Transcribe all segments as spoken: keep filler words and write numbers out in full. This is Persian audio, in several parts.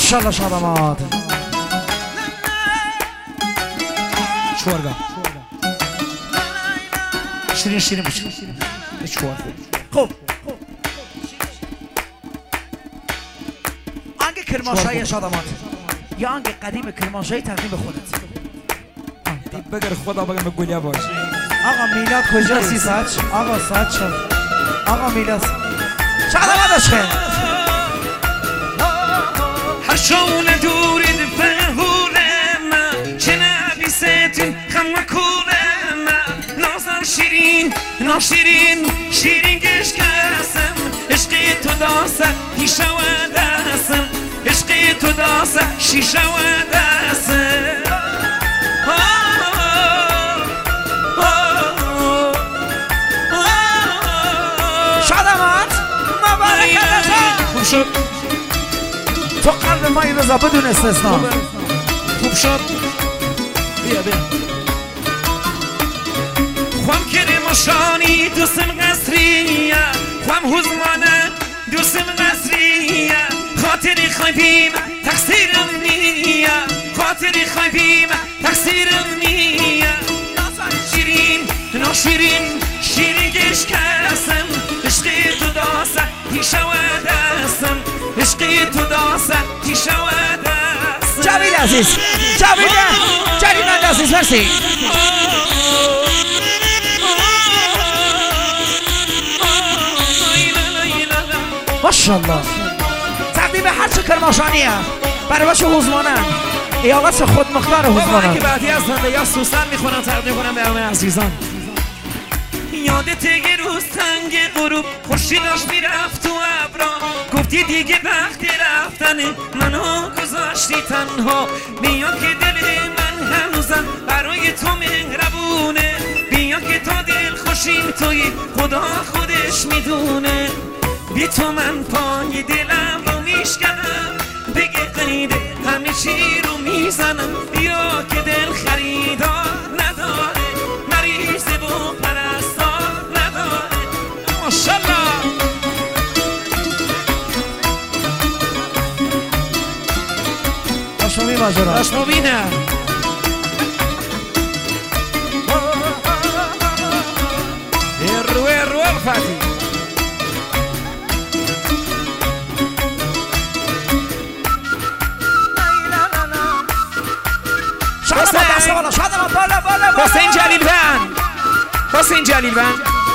ماشاءالله شادمات چورگا شیرین شیرین بچه چور خوب آنگه کرماشای شادمات یا آنگه قدیم کرماشای تقدیم خودت بگر خدا بگم به گلیا باش. آقا میلاد کجا سی ساعت آقا ساعت شد آقا میلاد شادمات عشقه هر شون دورید فهولم چه نبیستین خم کولم نازم شیرین ناشیرین شیرین گشت کسم عشقی تو داسه هیشه و دستم عشقی تو داسه شیشه و دستم شادمات مبارک خوب شد تو قلب ما این رضا بدون استثناء خوب شد بیا بیا خوام کرماشانی دوستم قصریه خوام حزمانه دوستم قصریه خاطری خواهیم تقصیرم نیه خاطری خواهیم تقصیرم نیه شیرین ناشیرین شیرین گش کسم عشقی تو داسه تیشه و دستم عشقی تو داسه تیشه و دستم جاوید عزیز جاوید جاوید عزیز مرسی ماشاءالله تقدیم هر چه کرماشانیه برای بچه حوزمانن ای آقا چه خود مختار حوزمانن که بعدی از زنده یا سوسن میخونم تقدیم کنم به همه عزیزان یادت یه روز تنگ غروب خورشیداش میرفت تو ابرا گفتی دیگه وقت رفتن منو گذاشتی تنها بیا که دل من هنوزم برای تو مهربونه بیا که تا دل خوشیم توی خدا خودش میدونه بی تو من پای دلم رو میشکنم بگه قیده همه چی رو میزنم بیا که دل خریدار نداره مریضه و پرستار نداره ماشالله داشمومی ماجرا داشمومینه ارو ارو الفتی شادمات شادمات بالا بالا بالا حسین جلیل بند حسین جلیل بند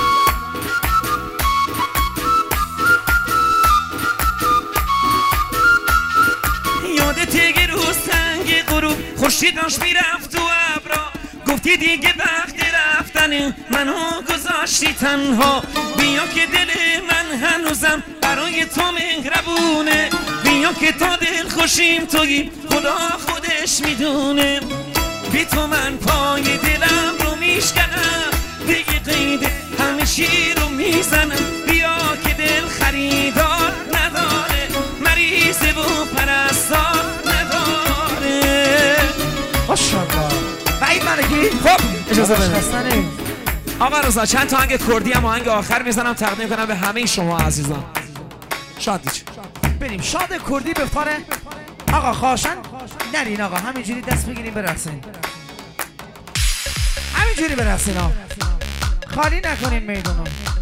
یادت یه روز تنگ غروب خورشیداش میرفت تو ابرا گفتی دیگه وقت رفتن منو گذاشتی تنها بیا که دل من هنوزم برای تو مهربونه بیا که تا دل خوشیم توی خدا خودش میدونه بی تو من پای دلم رو میشکنم دیگه قیده همه چی رو میزنم بیا که دل خریدار نداره مریضه و پرستار نداره ماشاءالله بعید ملکی خب اجازه بده خستنه آقا رضا چند تا آهنگ کردی هم آهنگ آخر میزنم تقدیم کنم به همه شما عزیزان شاد دیچ بریم شاد کردی بفاره آقا خواهشن نرین آقا همینجوری دست بگیریم برسین همینجوری برسین ها خالی نکنین میدونو